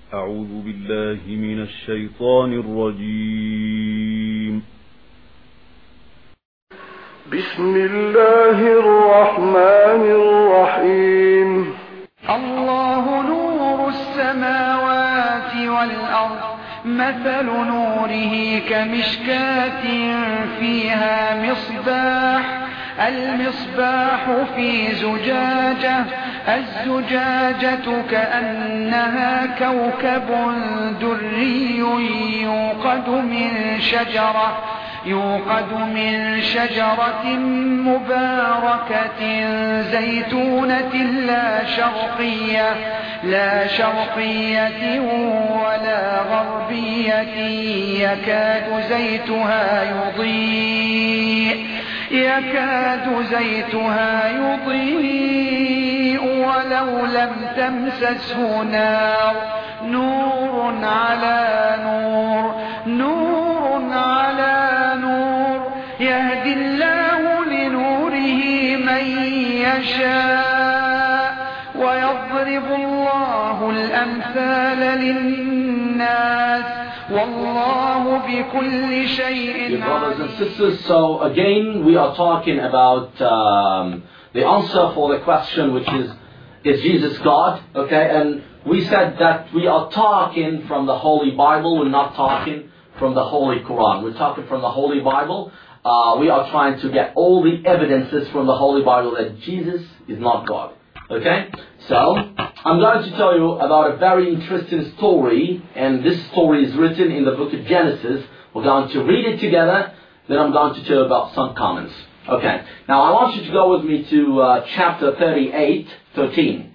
أعوذ بالله من الشيطان الرجيم. بسم الله الرحمن الرحيم. الله نور السماوات والأرض، مثل نوره كمشكاة فيها مصباح، المصباح في زجاجة، الزجاجة كأنها كوكب دري يوقد من شجرة مباركة زيتونة لا شرقية ولا غربية، يكاد زيتها يضيء ولو لم تمسسه نار، نور على نور، يهدي الله لنوره من يشاء ويضرب الله الأمثال للناس والله بكل شيء. Dear brothers and sisters, so again we are talking about the answer for the question, which is Jesus God? Okay, and we said that we are talking from the Holy Bible, we're not talking from the Holy Quran. We're talking from the Holy Bible. We are trying to get all the evidences from the Holy Bible that Jesus is not God. Okay? So, I'm going to tell you about a very interesting story, and this story is written in the book of Genesis. We're going to read it together, then I'm going to tell you about some comments. Okay, now I want you to go with me to chapter 38:13.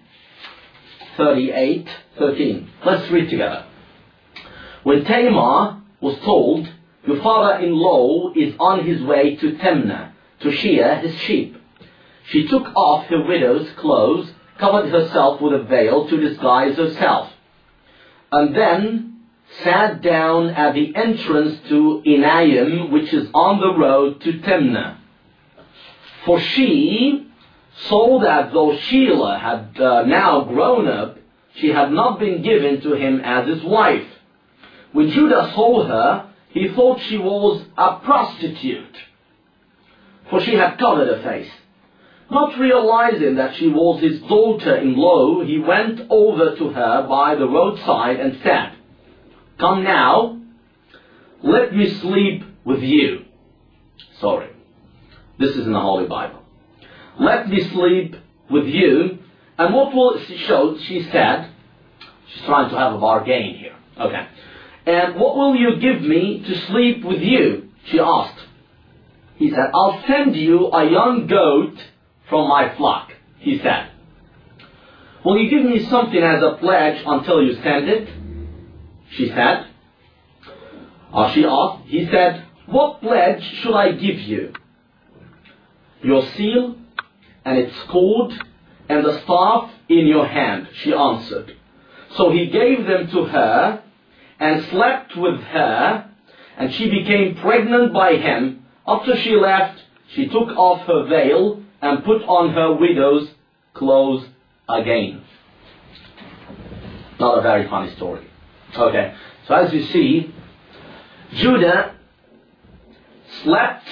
38:13. Let's read together. When Tamar was told, "Your father-in-law is on his way to Timnah to shear his sheep," she took off her widow's clothes, covered herself with a veil to disguise herself, and then sat down at the entrance to Enaim, which is on the road to Timnah. For she saw that though Shelah had now grown up, she had not been given to him as his wife. When Judah saw her, he thought she was a prostitute, for she had covered her face. Not realizing that she was his daughter-in-law, he went over to her by the roadside and said, "Come now, let me sleep with you." Sorry, this is in the Holy Bible. "Let me sleep with you." And what will she show? She said, she's trying to have a bargain here. Okay. "And what will you give me to sleep with you?" she asked. He said, "I'll send you a young goat from my flock," he said. "Will you give me something as a pledge until you send it?" she said. She asked. He said, "What pledge should I give you?" "Your seal and its cord and the staff in your hand," she answered. So he gave them to her and slept with her, and she became pregnant by him. After she left, she took off her veil and put on her widow's clothes again. Not a very funny story. Okay, so as you see, Judah slept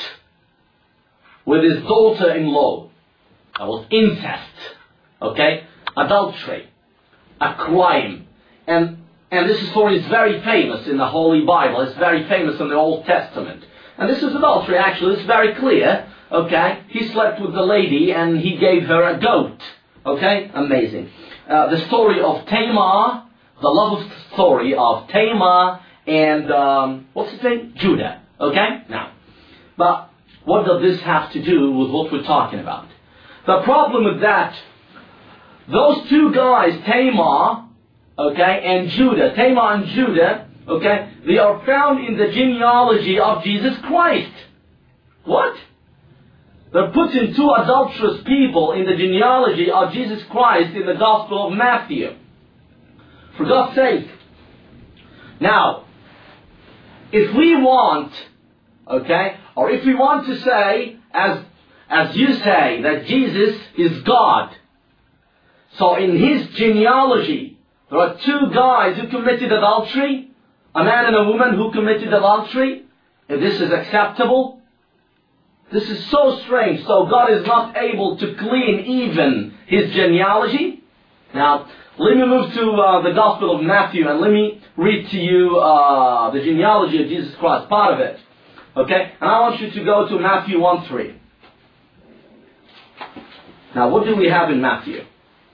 with his daughter-in-law. That was incest. Okay, adultery, a crime. And this story is very famous in the Holy Bible. It's very famous in the Old Testament. And this is adultery, actually. It's very clear. Okay, he slept with the lady and he gave her a goat. Okay, amazing. The story of Tamar, the love story of Tamar and, what's his name? Judah. Okay, now. But what does this have to do with what we're talking about? The problem with that, those two guys, Tamar, okay, and Judah, Tamar and Judah, okay, they are found in the genealogy of Jesus Christ. What? They're putting two adulterous people in the genealogy of Jesus Christ in the Gospel of Matthew. For God's sake. Now, if we want, okay, or if we want to say, as you say, that Jesus is God, so in his genealogy, There are two guys who committed adultery, a man and a woman who committed adultery. If this is acceptable, this is so strange. So God is not able to clean even his genealogy. Now, let me move to the Gospel of Matthew and let me read to you the genealogy of Jesus Christ, part of it. Okay? And I want you to go to Matthew 1:3. Now, what do we have in Matthew?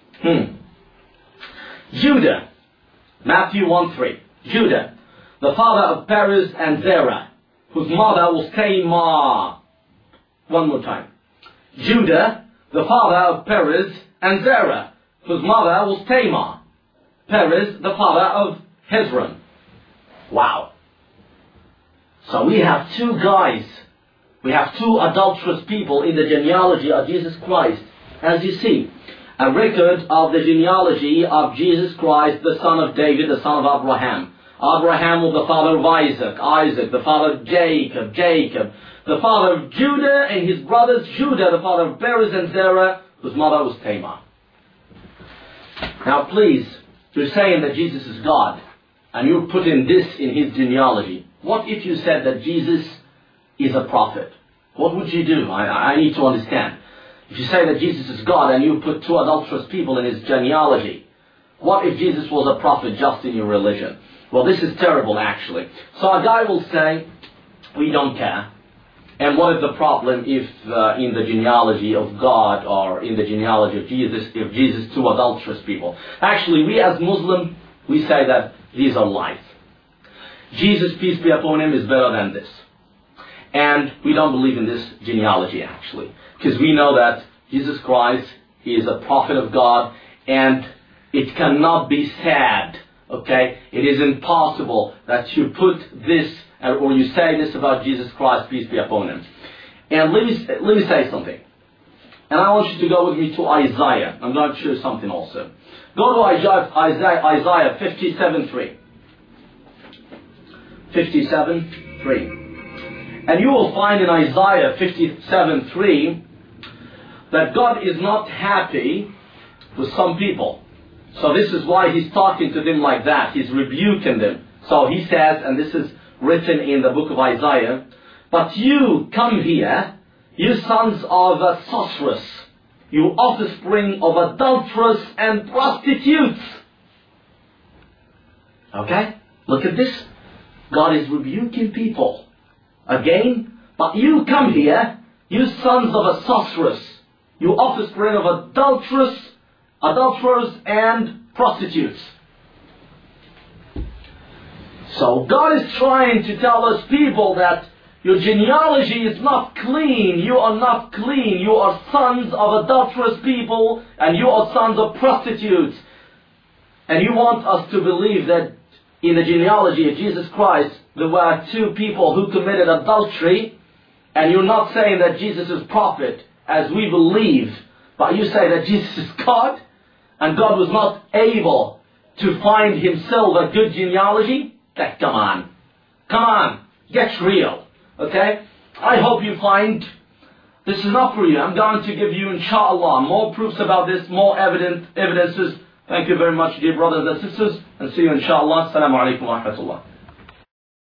Judah. Matthew 1:3. Judah, the father of Perez and Zerah, whose mother was Tamar. One more time. Judah, the father of Perez and Zerah, whose mother was Tamar. Perez, the father of Hezron. Wow. So we have two guys. We have two adulterous people in the genealogy of Jesus Christ. As you see, a record of the genealogy of Jesus Christ, the son of David, the son of Abraham. Abraham was the father of Isaac. Isaac, the father of Jacob. Jacob, the father of Judah and his brothers. Judah, the father of Perez and Zerah, whose mother was Tamar. Now please, you're saying that Jesus is God, and you're putting this in his genealogy. What if you said that Jesus is a prophet? What would you do? I need to understand. If you say that Jesus is God and you put two adulterous people in his genealogy, what if Jesus was a prophet just in your religion? Well, this is terrible actually. So a guy will say, we don't care. And what is the problem if in the genealogy of God or in the genealogy of Jesus, if Jesus two adulterous people? Actually, we as Muslims, we say that these are lies. Jesus, peace be upon him, is better than this. And we don't believe in this genealogy actually. Because we know that Jesus Christ, he is a prophet of God, and it cannot be said, okay? It is impossible that you put this, or you say this about Jesus Christ, peace be upon him. And let me say something. And I want you to go with me to Isaiah. I'm going to show you something also. Go to Isaiah 57:3. 57:3. And you will find in Isaiah 57:3 that God is not happy with some people. So this is why he's talking to them like that. He's rebuking them. So he says, and this is written in the book of Isaiah, but you come here, you sons of sorcerers, you offspring of adulterers and prostitutes. Okay? Look at this. God is rebuking people. Again, but you come here, you sons of a sorceress, you offspring of adulterers and prostitutes. So God is trying to tell us people that your genealogy is not clean, you are not clean, you are sons of adulterous people and you are sons of prostitutes. And you want us to believe that in the genealogy of Jesus Christ, there were two people who committed adultery, and you're not saying that Jesus is prophet, as we believe, but you say that Jesus is God, and God was not able to find himself a good genealogy? Come on, get real, okay? I hope you find this enough for you. I'm going to give you, inshallah, more proofs about this, more evidences. Thank you very much, dear brothers and sisters, and see you inshallah. Assalamu alaikum wa rahmatullah.